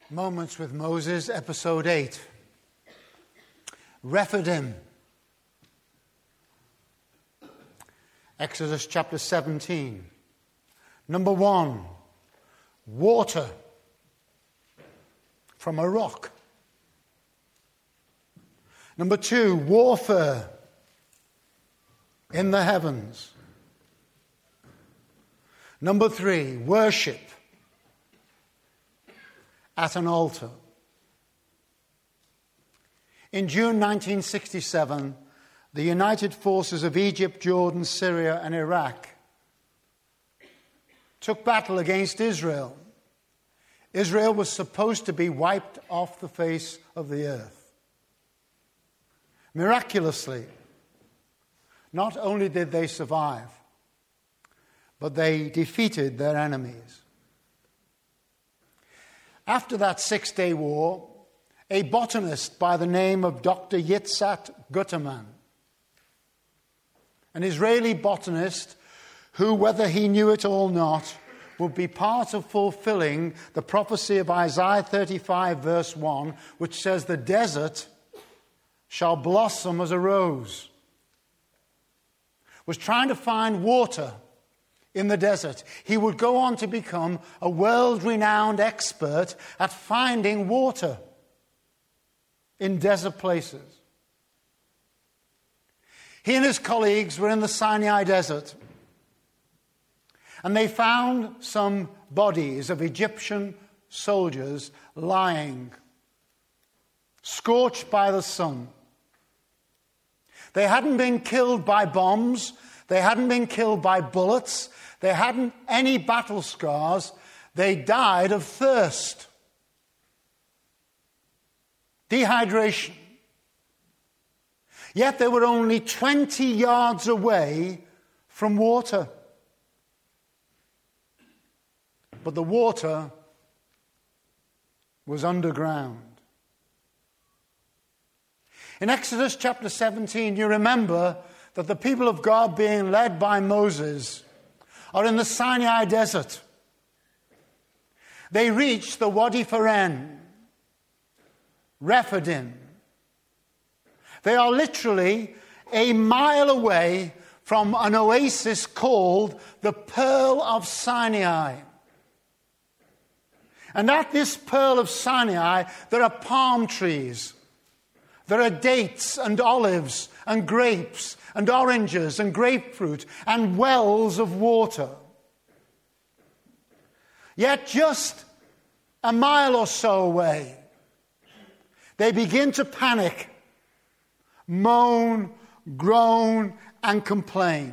Moments with Moses, Episode 8. Rephidim. Exodus chapter 17. Number 1. Water from a rock. Number 2. Warfare in the heavens. Number 3. Worship at an altar. In June 1967, the United Forces of Egypt, Jordan, Syria, and Iraq took battle against Israel. Israel was supposed to be wiped off the face of the earth. Miraculously, not only did they survive, but they defeated their enemies. After that 6-day war, a botanist by the name of Dr. Yitzhak Guterman, an Israeli botanist who, whether he knew it or not, would be part of fulfilling the prophecy of Isaiah 35 verse 1, which says, "The desert shall blossom as a rose," was trying to find water in the desert. He would go on to become a world-renowned expert at finding water in desert places. He and his colleagues were in the Sinai Desert, and they found some bodies of Egyptian soldiers lying, scorched by the sun. They hadn't been killed by bombs. They hadn't been killed by bullets. They hadn't any battle scars. They died of thirst. Dehydration. Yet they were only 20 yards away from water. But the water was underground. In Exodus chapter 17, you remember that the people of God, being led by Moses, are in the Sinai Desert. They reach the Wadi Faren, Rephidim. They are literally a mile away from an oasis called the Pearl of Sinai. And at this Pearl of Sinai, there are palm trees. There are dates and olives and grapes and oranges and grapefruit and wells of water. Yet just a mile or so away, they begin to panic, moan, groan, and complain.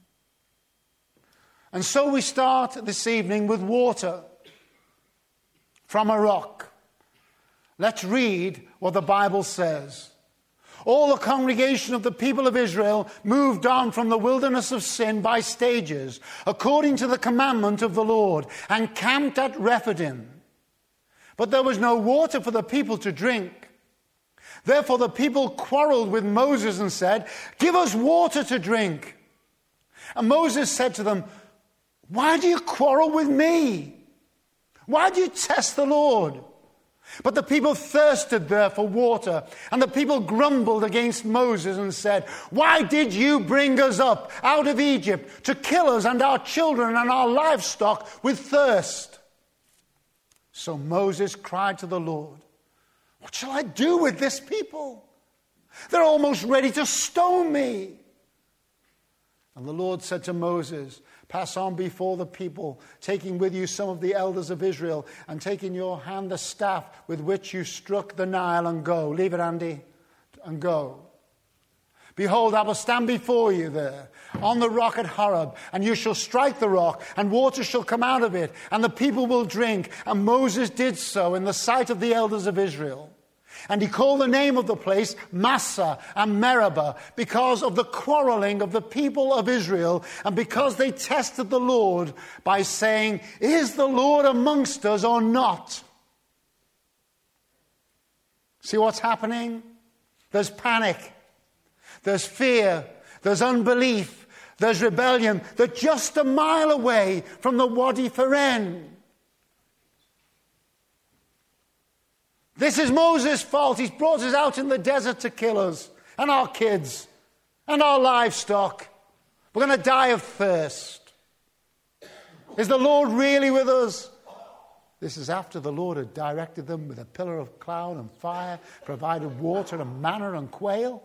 And so we start this evening with water from a rock. Let's read what the Bible says. All the congregation of the people of Israel moved on from the wilderness of sin by stages, according to the commandment of the Lord, and camped at Rephidim. But there was no water for the people to drink. Therefore the people quarreled with Moses and said, "Give us water to drink." And Moses said to them, "Why do you quarrel with me? Why do you test the Lord?" But the people thirsted there for water, and the people grumbled against Moses and said, "Why did you bring us up out of Egypt to kill us and our children and our livestock with thirst?" So Moses cried to the Lord, "What shall I do with this people? They're almost ready to stone me." And the Lord said to Moses, "Pass on before the people, taking with you some of the elders of Israel, and take in your hand the staff with which you struck the Nile, and go." Leave it, Andy. And go. "Behold, I will stand before you there on the rock at Horeb, and you shall strike the rock, and water shall come out of it, and the people will drink." And Moses did so in the sight of the elders of Israel. And he called the name of the place Massah and Meribah, because of the quarreling of the people of Israel, and because they tested the Lord by saying, "Is the Lord amongst us or not?" See what's happening? There's panic. There's fear. There's unbelief. There's rebellion. They're just a mile away from the Wadi Faren. This is Moses' fault. He's brought us out in the desert to kill us and our kids and our livestock. We're going to die of thirst. Is the Lord really with us? This is after the Lord had directed them with a pillar of cloud and fire, provided water and manna and quail.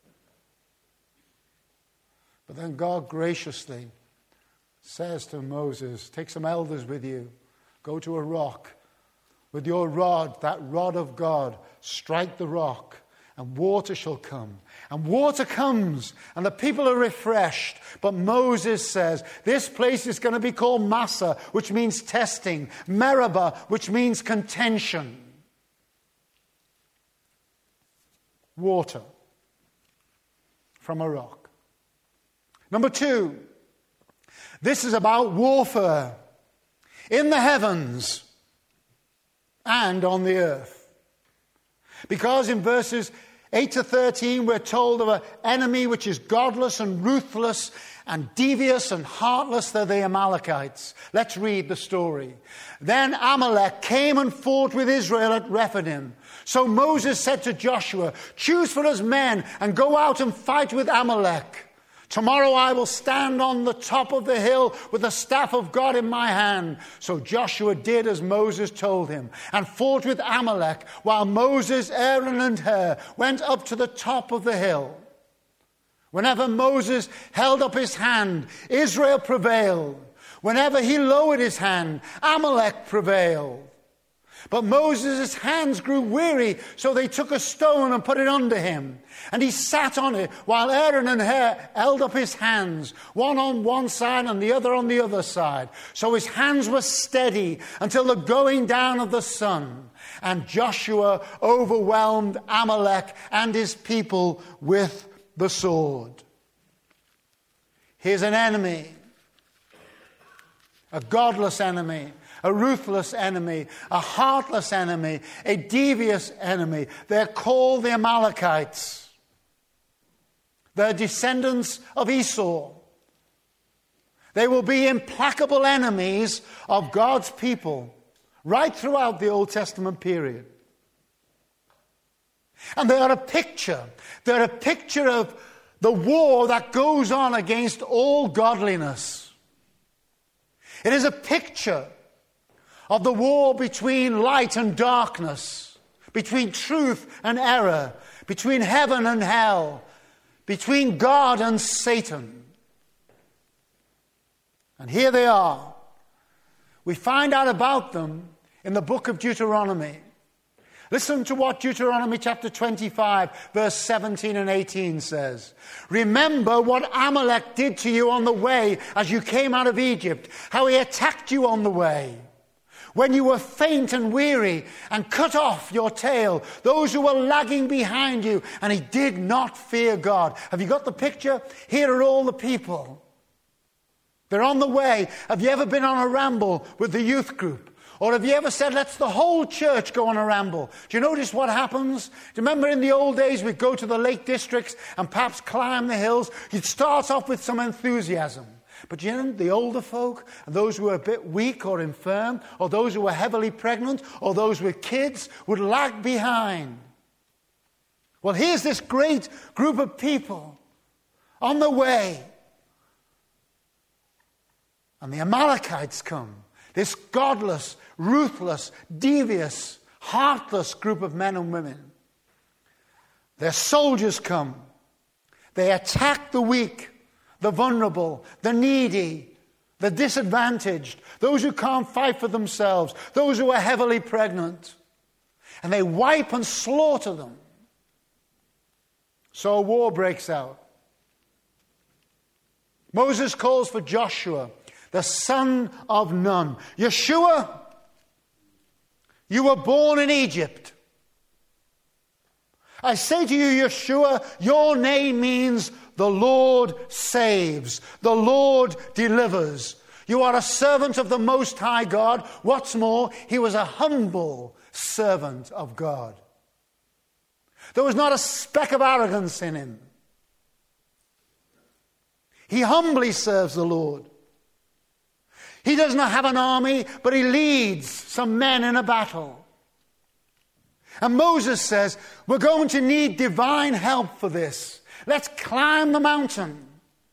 But then God graciously says to Moses, take some elders with you, go to a rock. With your rod, that rod of God, strike the rock, and water shall come. And water comes, and the people are refreshed. But Moses says, this place is going to be called Massah, which means testing. Meribah, which means contention. Water from a rock. Number 2, this is about warfare in the heavens and on the earth. Because in verses 8 to 13 we're told of an enemy which is godless and ruthless and devious and heartless. They're the Amalekites. Let's read the story. Then Amalek came and fought with Israel at Rephidim. So Moses said to Joshua, choose for us men and go out and fight with Amalek. Tomorrow I will stand on the top of the hill with the staff of God in my hand. So Joshua did as Moses told him and fought with Amalek while Moses, Aaron and Hur went up to the top of the hill. Whenever Moses held up his hand, Israel prevailed. Whenever he lowered his hand, Amalek prevailed. But Moses' hands grew weary, so they took a stone and put it under him. And he sat on it, while Aaron and Hur held up his hands, one on one side and the other on the other side. So his hands were steady until the going down of the sun. And Joshua overwhelmed Amalek and his people with the sword. Here's an enemy, a godless enemy, a ruthless enemy, a heartless enemy, a devious enemy. They're called the Amalekites. They're descendants of Esau. They will be implacable enemies of God's people right throughout the Old Testament period. And they are a picture. They're a picture of the war that goes on against all godliness. It is a picture of the war between light and darkness, between truth and error, between heaven and hell, between God and Satan. And here they are. We find out about them in the book of Deuteronomy. Listen to what Deuteronomy chapter 25, verse 17 and 18 says. Remember what Amalek did to you on the way as you came out of Egypt, how he attacked you on the way. When you were faint and weary and cut off your tail, those who were lagging behind you, and he did not fear God. Have you got the picture? Here are all the people. They're on the way. Have you ever been on a ramble with the youth group? Or have you ever said, let's the whole church go on a ramble? Do you notice what happens? Do you remember in the old days we'd go to the Lake Districts and perhaps climb the hills? You'd start off with some enthusiasm. But you know, the older folk, and those who were a bit weak or infirm, or those who were heavily pregnant, or those with kids, would lag behind. Well, here's this great group of people on the way. And the Amalekites come. This godless, ruthless, devious, heartless group of men and women. Their soldiers come. They attack the weak, the vulnerable, the needy, the disadvantaged, those who can't fight for themselves, those who are heavily pregnant. And they wipe and slaughter them. So a war breaks out. Moses calls for Joshua, the son of Nun. Yeshua, you were born in Egypt. I say to you, Yeshua, your name means the Lord saves, the Lord delivers. You are a servant of the Most High God. What's more, he was a humble servant of God. There was not a speck of arrogance in him. He humbly serves the Lord. He does not have an army, but he leads some men in a battle. And Moses says, we're going to need divine help for this. Let's climb the mountain.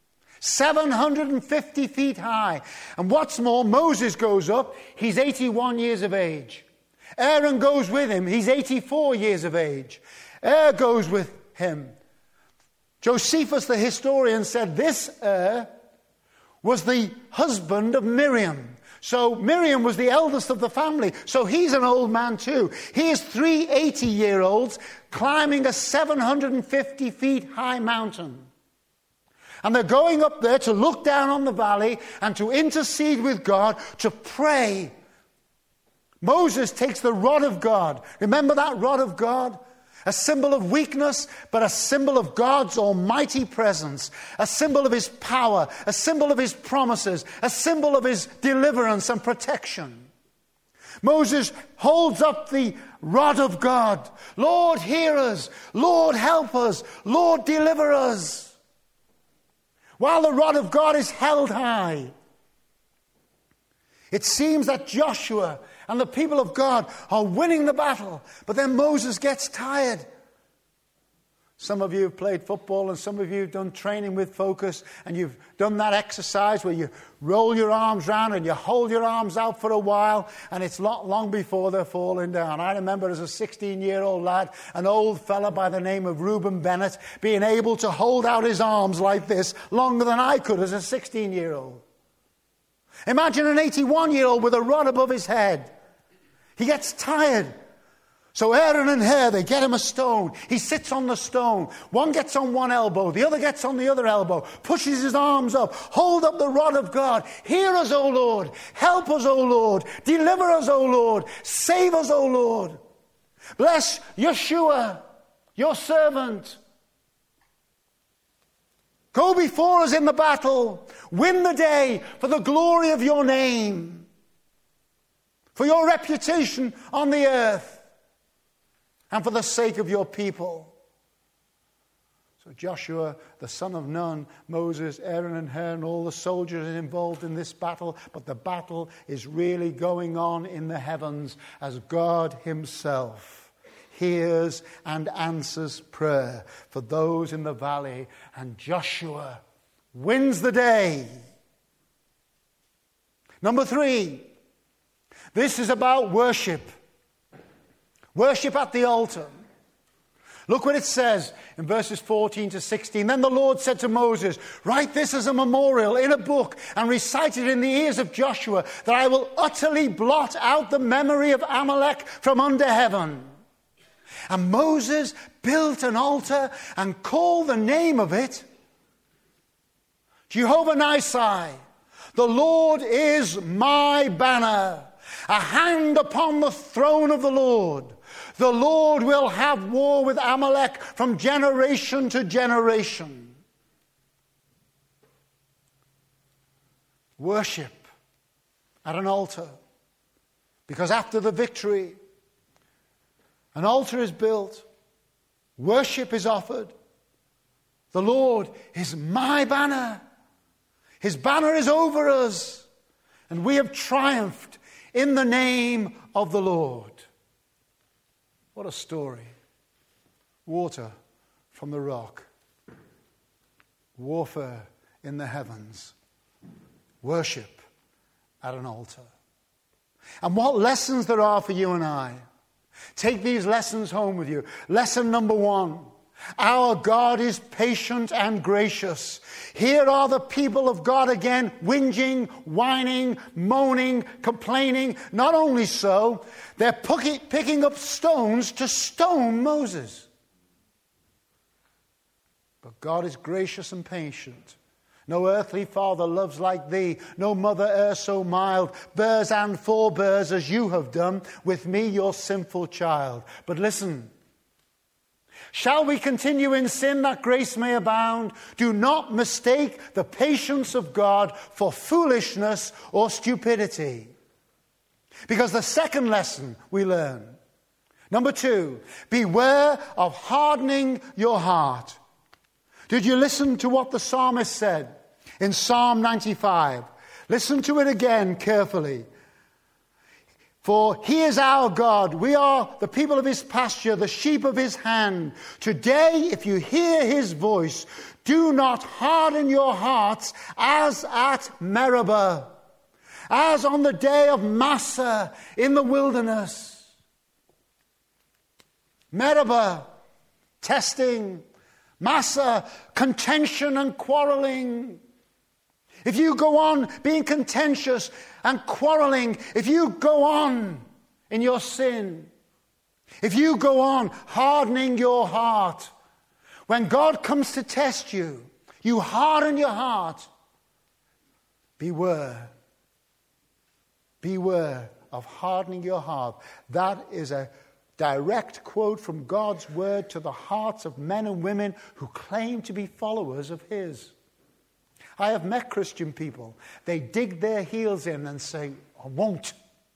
750 feet high. And what's more, Moses goes up. He's 81 years of age. Aaron goes with him. He's 84 years of age. Goes with him. Josephus, the historian, said this was the husband of Miriam. So Miriam was the eldest of the family. So he's an old man too. He is 3 80-year-olds climbing a 750 feet high mountain. And they're going up there to look down on the valley and to intercede with God, to pray. Moses takes the rod of God. Remember that rod of God? A symbol of weakness, but a symbol of God's almighty presence. A symbol of his power. A symbol of his promises. A symbol of his deliverance and protection. Moses holds up the rod of God. Lord, hear us. Lord, help us. Lord, deliver us. While the rod of God is held high, it seems that Joshua and the people of God are winning the battle. But then Moses gets tired. Some of you have played football and some of you have done training with Focus, and you've done that exercise where you roll your arms round and you hold your arms out for a while, and it's not long before they're falling down. I remember as a 16-year-old lad, an old fella by the name of Reuben Bennett being able to hold out his arms like this longer than I could as a 16-year-old. Imagine an 81-year-old with a rod above his head. He gets tired. So Aaron and Hur, they get him a stone. He sits on the stone. One gets on one elbow. The other gets on the other elbow. Pushes his arms up. Hold up the rod of God. Hear us, O Lord. Help us, O Lord. Deliver us, O Lord. Save us, O Lord. Bless Yeshua, your servant. Go before us in the battle. Win the day for the glory of your name. For your reputation on the earth. And for the sake of your people. So Joshua, the son of Nun, Moses, Aaron and Hur, and all the soldiers are involved in this battle. But the battle is really going on in the heavens as God himself hears and answers prayer for those in the valley. And Joshua wins the day. Number 3. This is about worship. Worship at the altar. Look what it says in verses 14 to 16. Then the Lord said to Moses, write this as a memorial in a book and recite it in the ears of Joshua, that I will utterly blot out the memory of Amalek from under heaven. And Moses built an altar and called the name of it Jehovah Nissi. The Lord is my banner. A hand upon the throne of the Lord. The Lord will have war with Amalek from generation to generation. Worship at an altar. Because after the victory, an altar is built. Worship is offered. The Lord is my banner. His banner is over us. And we have triumphed in the name of the Lord. What a story. Water from the rock. Warfare in the heavens. Worship at an altar. And what lessons there are for you and I. Take these lessons home with you. Lesson number 1. Our God is patient and gracious. Here are the people of God again, whinging, whining, moaning, complaining. Not only so, they're picking up stones to stone Moses. But God is gracious and patient. No earthly father loves like thee, no mother e'er so mild, bears and forbears as you have done with me, your sinful child. But listen. Shall we continue in sin that grace may abound? Do not mistake the patience of God for foolishness or stupidity. Because the second lesson we learn. Number 2, beware of hardening your heart. Did you listen to what the psalmist said in Psalm 95? Listen to it again carefully. For he is our God. We are the people of his pasture, the sheep of his hand. Today, if you hear his voice, do not harden your hearts as at Meribah, as on the day of Massah in the wilderness. Meribah, testing. Massah, contention and quarreling. If you go on being contentious and quarreling, if you go on in your sin, if you go on hardening your heart, when God comes to test you, you harden your heart. Beware. Beware of hardening your heart. That is a direct quote from God's word to the hearts of men and women who claim to be followers of his. I have met Christian people. They dig their heels in and say, I won't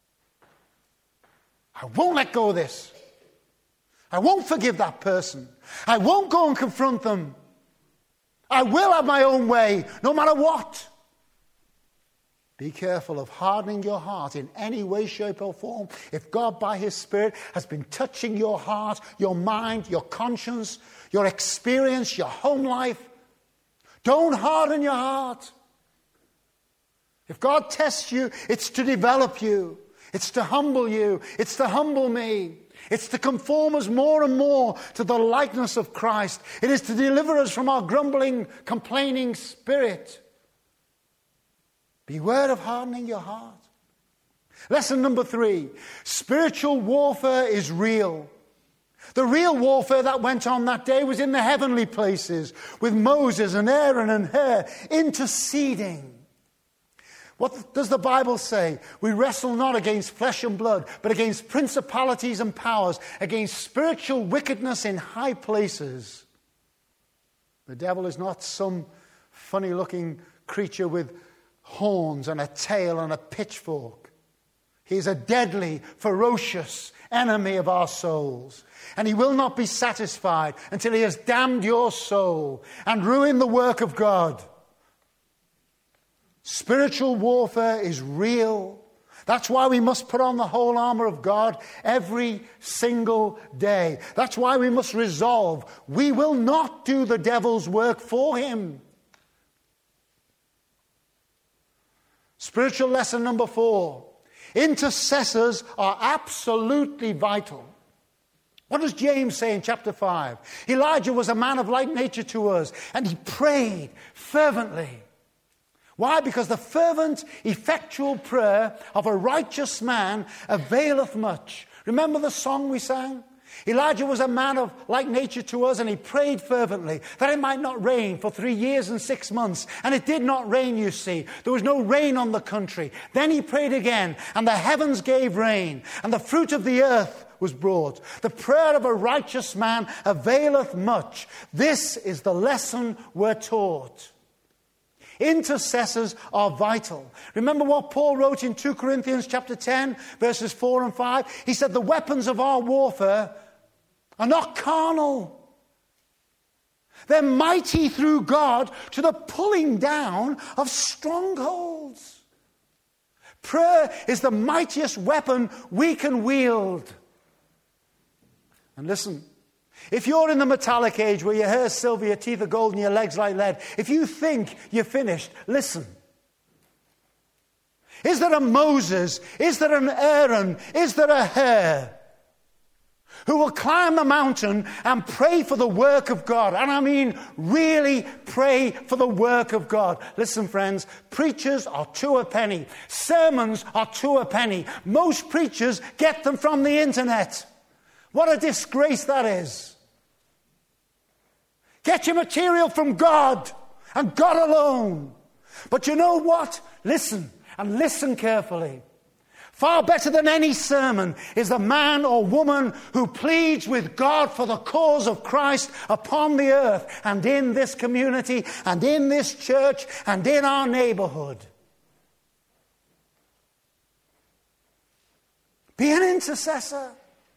let go of this. I won't forgive that person. I won't go and confront them. I will have my own way, no matter what. Be careful of hardening your heart in any way, shape, or form. If God, by his Spirit, has been touching your heart, your mind, your conscience, your experience, your home life, don't harden your heart. If God tests you, it's to develop you. It's to humble you. It's to humble me. It's to conform us more and more to the likeness of Christ. It is to deliver us from our grumbling, complaining spirit. Beware of hardening your heart. Lesson number 3. Spiritual warfare is real. The real warfare that went on that day was in the heavenly places with Moses and Aaron and Hur interceding. What does the Bible say? We wrestle not against flesh and blood, but against principalities and powers, against spiritual wickedness in high places. The devil is not some funny-looking creature with horns and a tail and a pitchfork. He's a deadly, ferocious enemy of our souls. And he will not be satisfied until he has damned your soul and ruined the work of God. Spiritual warfare is real. That's why we must put on the whole armor of God every single day. That's why we must resolve we will not do the devil's work for him. Spiritual lesson number 4. Intercessors are absolutely vital. What does James say in chapter 5? Elijah was a man of like nature to us, and he prayed fervently. Why? Because the fervent, effectual prayer of a righteous man availeth much. Remember the song we sang? Elijah was a man of like nature to us, and he prayed fervently that it might not rain for 3 years and 6 months. And it did not rain, you see. There was no rain on the country. Then he prayed again, and the heavens gave rain, and the fruit of the earth was brought. The prayer of a righteous man availeth much. This is the lesson we're taught. Intercessors are vital. Remember what Paul wrote in 2 Corinthians chapter 10, verses 4 and 5? He said, the weapons of our warfare are not carnal. They're mighty through God to the pulling down of strongholds. Prayer is the mightiest weapon we can wield. And listen, if you're in the metallic age where your hair's silver, your teeth are gold, and your legs like lead, if you think you're finished, listen. Is there a Moses? Is there an Aaron? Is there a Hur who will climb the mountain and pray for the work of God? And I mean really pray for the work of God. Listen, friends, preachers are 2 a penny. Sermons are 2 a penny. Most preachers get them from the internet. What a disgrace that is. Get your material from God and God alone. But you know what? Listen, and listen carefully. Far better than any sermon is the man or woman who pleads with God for the cause of Christ upon the earth and in this community and in this church and in our neighborhood. Be an intercessor.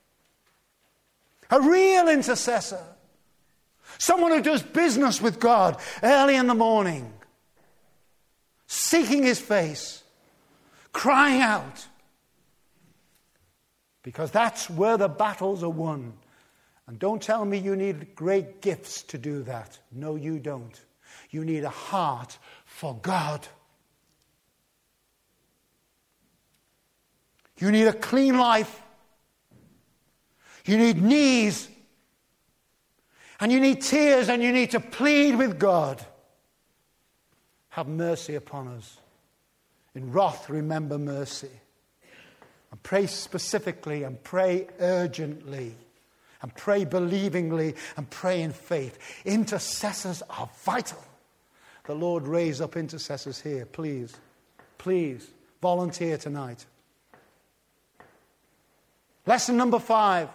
A real intercessor. Someone who does business with God early in the morning, seeking his face, crying out. Because that's where the battles are won. And don't tell me you need great gifts to do that. No, you don't. You need a heart for God. You need a clean life. You need knees. And you need tears, and you need to plead with God. Have mercy upon us. In wrath, remember mercy. And pray specifically, and pray urgently, and pray believingly, and pray in faith. Intercessors are vital. The Lord raise up intercessors here. Please, please, volunteer tonight. Lesson number 5.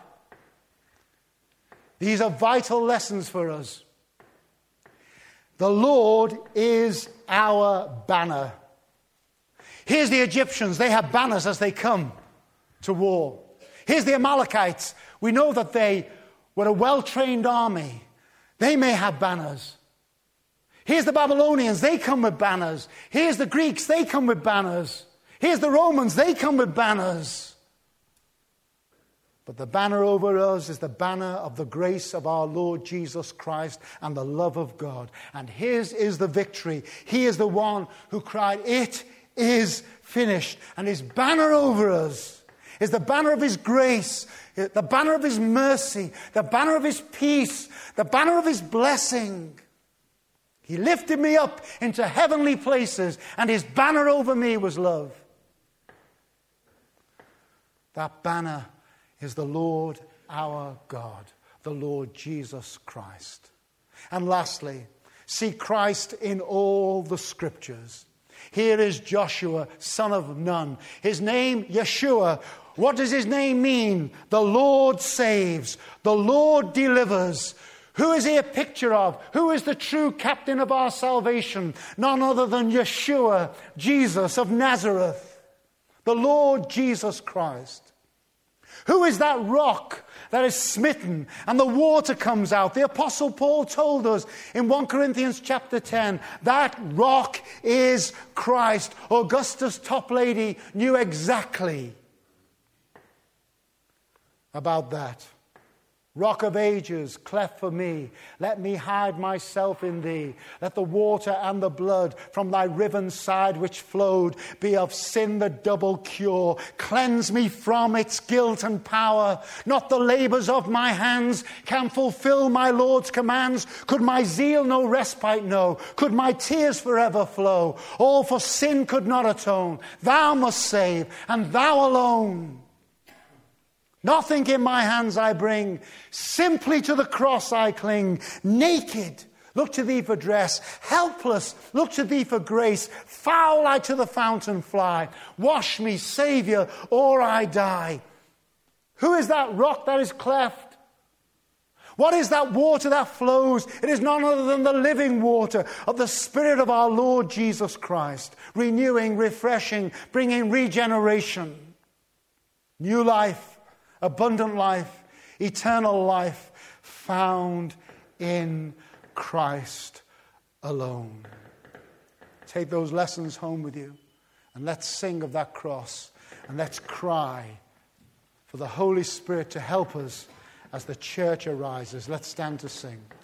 These are vital lessons for us. The Lord is our banner. Here's the Egyptians. They have banners as they come to war. Here's the Amalekites. We know that they were a well-trained army. They may have banners. Here's the Babylonians. They come with banners. Here's the Greeks. They come with banners. Here's the Romans. They come with banners. But the banner over us is the banner of the grace of our Lord Jesus Christ and the love of God. And his is the victory. He is the one who cried, "It is finished." And his banner over us is the banner of his grace, the banner of his mercy, the banner of his peace, the banner of his blessing. He lifted me up into heavenly places, and his banner over me was love. That banner is the Lord our God, the Lord Jesus Christ. And lastly, see Christ in all the scriptures. Here is Joshua, son of Nun. His name, Yeshua. What does his name mean? The Lord saves. The Lord delivers. Who is he a picture of? Who is the true captain of our salvation? None other than Yeshua, Jesus of Nazareth. The Lord Jesus Christ. Who is that rock that is smitten and the water comes out? The Apostle Paul told us in 1 Corinthians chapter 10, that rock is Christ. Augustus Toplady knew exactly about that. Rock of ages, cleft for me. Let me hide myself in thee. Let the water and the blood from thy riven side which flowed be of sin the double cure. Cleanse me from its guilt and power. Not the labors of my hands can fulfill my Lord's commands. Could my zeal no respite know? Could my tears forever flow? All for sin could not atone. Thou must save, and thou alone. Nothing in my hands I bring, simply to the cross I cling. Naked, look to thee for dress. Helpless, look to thee for grace. Foul I to the fountain fly. Wash me, Savior, or I die. Who is that rock that is cleft? What is that water that flows? It is none other than the living water of the Spirit of our Lord Jesus Christ. Renewing, refreshing, bringing regeneration. New life. Abundant life, eternal life, found in Christ alone. Take those lessons home with you, and let's sing of that cross, and let's cry for the Holy Spirit to help us as the church arises. Let's stand to sing.